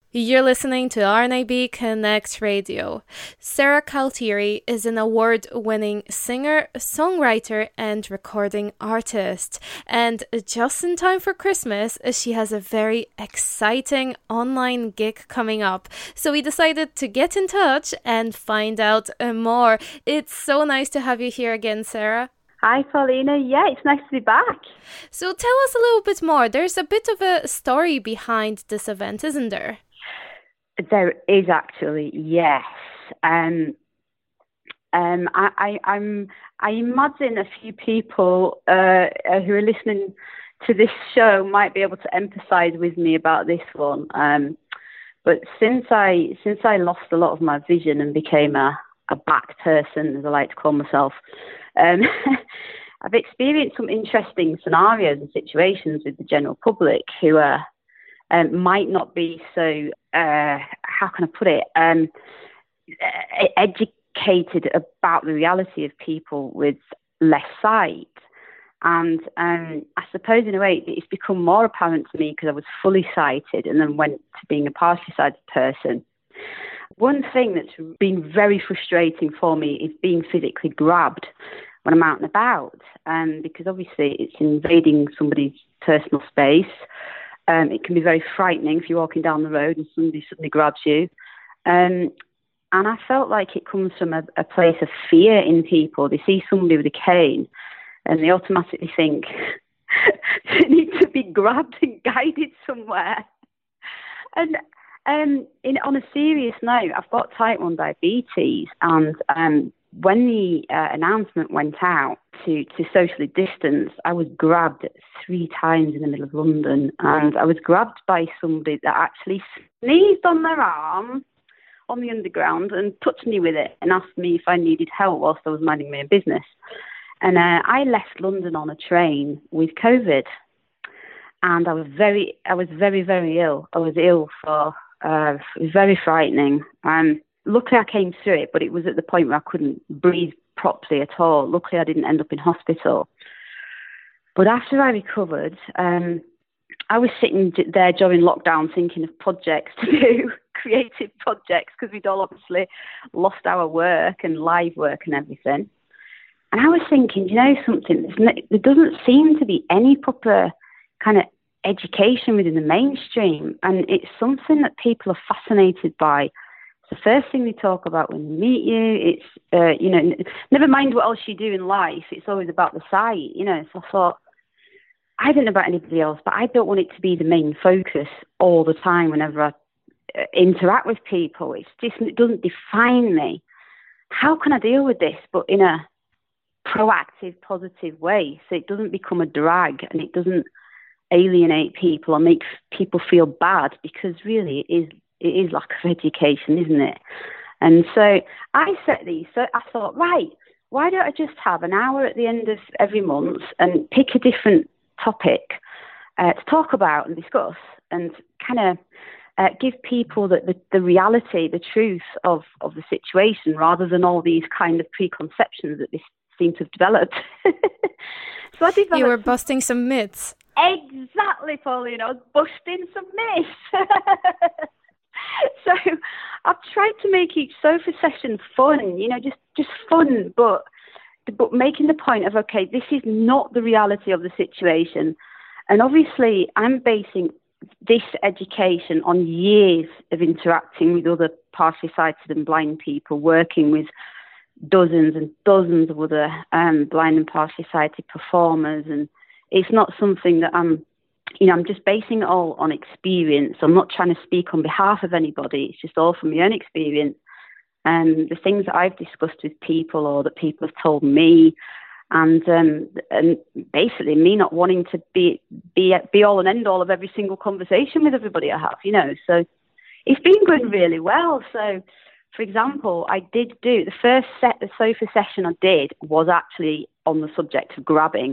You're listening to RNAB Connect Radio. Sarah Caltieri is an award-winning singer, songwriter, and recording artist. And just in time for Christmas, she has a very exciting online gig coming up. So we decided to get in touch and find out more. It's so nice to have you here again, Sarah. Hi, Paulina. Yeah, it's nice to be back. So tell us a little bit more. There's a bit of a story behind this event, isn't there? There is actually, yes. I imagine a few people who are listening to this show might be able to empathise with me about this one. But since I lost a lot of my vision and became a back person, as I like to call myself, I've experienced some interesting scenarios and situations with the general public who are might not be so, how can I put it, educated about the reality of people with less sight. And I suppose in a way it's become more apparent to me because I was fully sighted and then went to being a partially sighted person. One thing that's been very frustrating for me is being physically grabbed when I'm out and about, because obviously it's invading somebody's personal space. It can be very frightening if you're walking down the road and somebody suddenly grabs you. And I felt like it comes from a place of fear in people. They see somebody with a cane and they automatically think they need to be grabbed and guided somewhere. And on a serious note, I've got type 1 diabetes, and when the announcement went out to socially distance, I was grabbed 3 times in the middle of London, and I was grabbed by somebody that actually sneezed on their arm on the underground and touched me with it and asked me if I needed help whilst I was minding my own business. And I left London on a train with COVID, and I was very, very ill. I was ill for it was very frightening. Luckily, I came through it, but it was at the point where I couldn't breathe properly at all. Luckily, I didn't end up in hospital. But after I recovered, I was sitting there during lockdown thinking of projects to do, creative projects, because we'd all obviously lost our work and live work and everything. And I was thinking, you know something, there doesn't seem to be any proper kind of education within the mainstream. And it's something that people are fascinated by. The first thing they talk about when they meet you, it's, never mind what else you do in life, it's always about the sight, So I thought, I don't know about anybody else, but I don't want it to be the main focus all the time whenever I interact with people. It doesn't define me. How can I deal with this, but in a proactive, positive way, so it doesn't become a drag and it doesn't alienate people or make people feel bad, because really it is lack of education, isn't it? And so I set these. So I thought, right, why don't I just have an hour at the end of every month and pick a different topic to talk about and discuss and kind of give people the reality, the truth of the situation, rather than all these kind of preconceptions that they seem to have developed. So I developed. You were busting some myths. Exactly, Paulina. I was busting some myths. So I've tried to make each sofa session fun, just fun, but making the point of, okay, this is not the reality of the situation. And obviously I'm basing this education on years of interacting with other partially sighted and blind people, working with dozens and dozens of other blind and partially sighted performers. And it's not something that I'm just basing it all on experience. I'm not trying to speak on behalf of anybody. It's just all from my own experience. And the things that I've discussed with people or that people have told me, and basically me not wanting to be all and end all of every single conversation with everybody I have, So it's been going really well. So, for example, I did do the sofa session I did was actually on the subject of grabbing.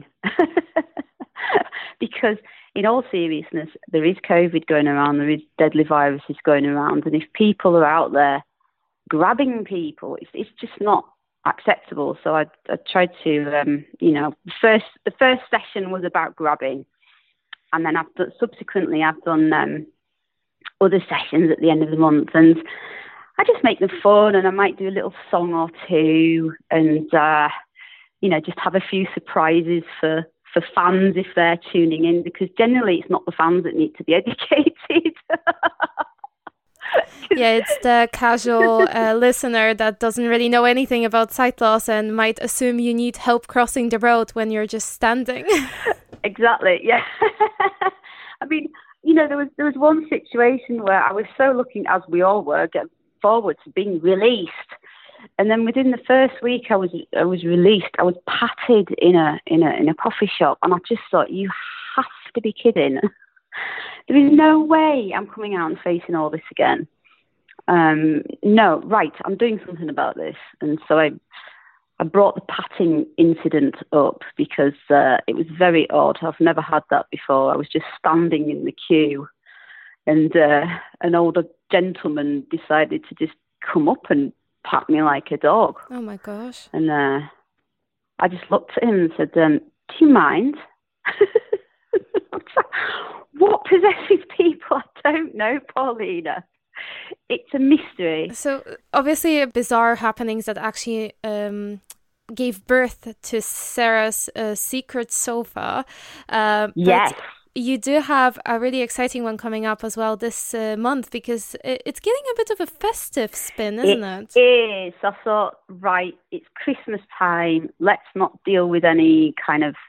Because in all seriousness, there is COVID going around, there is deadly viruses going around, and if people are out there grabbing people, it's just not acceptable. So I tried to, the first session was about grabbing, and then subsequently I've done other sessions at the end of the month, and I just make them fun, and I might do a little song or two, and just have a few surprises for fans if they're tuning in, because generally it's not the fans that need to be educated. Yeah, it's the casual listener that doesn't really know anything about sight loss and might assume you need help crossing the road when you're just standing. Exactly, yeah. I mean, there was one situation where I was so looking, as we all were, getting forward to being released. And then within the first week I was released, I was patted in a coffee shop, and I just thought, you have to be kidding. There is no way I'm coming out and facing all this again. No, right, I'm doing something about this. And so I brought the patting incident up because it was very odd. I've never had that before. I was just standing in the queue, and an older gentleman decided to just come up and pat me like a dog. Oh my gosh. And I just looked at him and said, do you mind? What possesses people? I don't know, Paulina. It's a mystery. So obviously bizarre happenings that actually gave birth to Sarah's secret sofa. Yes. But you do have a really exciting one coming up as well this month, because it's getting a bit of a festive spin, isn't it? It is. I thought, right, it's Christmas time. Let's not deal with any kind of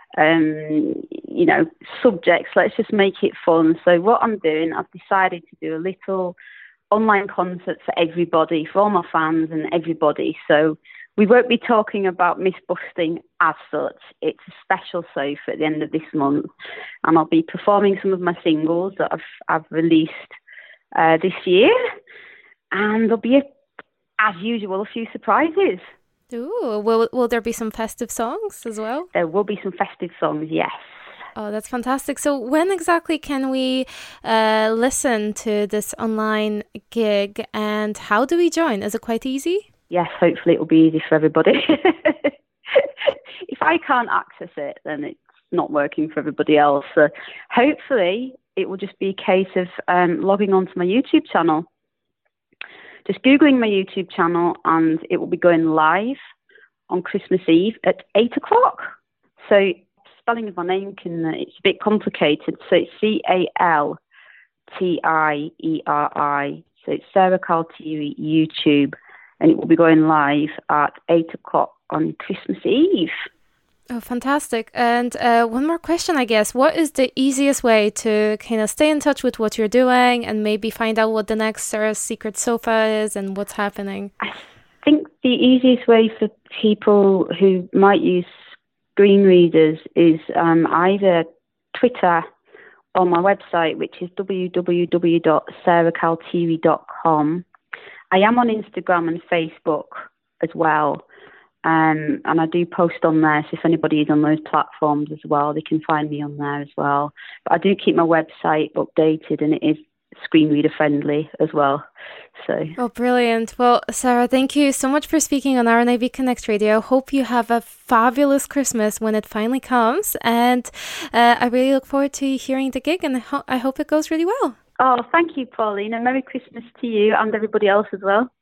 subjects. Let's just make it fun. So what I'm doing, I've decided to do a little online concert for everybody, for all my fans and everybody. So we won't be talking about myth busting as such. It's a special sofa at the end of this month, and I'll be performing some of my singles that I've released this year, and there'll be, as usual, a few surprises. Ooh, will there be some festive songs as well? There will be some festive songs, yes. Oh, that's fantastic. So when exactly can we listen to this online gig, and how do we join? Is it quite easy? Yes, hopefully it will be easy for everybody. If I can't access it, then it's not working for everybody else. So hopefully it will just be a case of logging onto my YouTube channel. Just Googling my YouTube channel, and it will be going live on Christmas Eve at 8 o'clock. So spelling of my name it's a bit complicated. So it's CALTIERI. So it's Sarah Caltieri YouTube, and it will be going live at 8 o'clock on Christmas Eve. Oh, fantastic. And one more question, I guess. What is the easiest way to kind of stay in touch with what you're doing and maybe find out what the next Sarah's Secret Sofa is and what's happening? I think the easiest way for people who might use screen readers is either Twitter or my website, which is www.sarahcaltieri.com. I am on Instagram and Facebook as well. And I do post on there, so if anybody is on those platforms as well, they can find me on there as well. But I do keep my website updated, and it is screen reader friendly as well. So. Oh, brilliant. Well, Sarah, thank you so much for speaking on RNAB Connect Radio. Hope you have a fabulous Christmas when it finally comes. And I really look forward to hearing the gig, and I hope it goes really well. Oh, thank you, Pauline, and Merry Christmas to you and everybody else as well.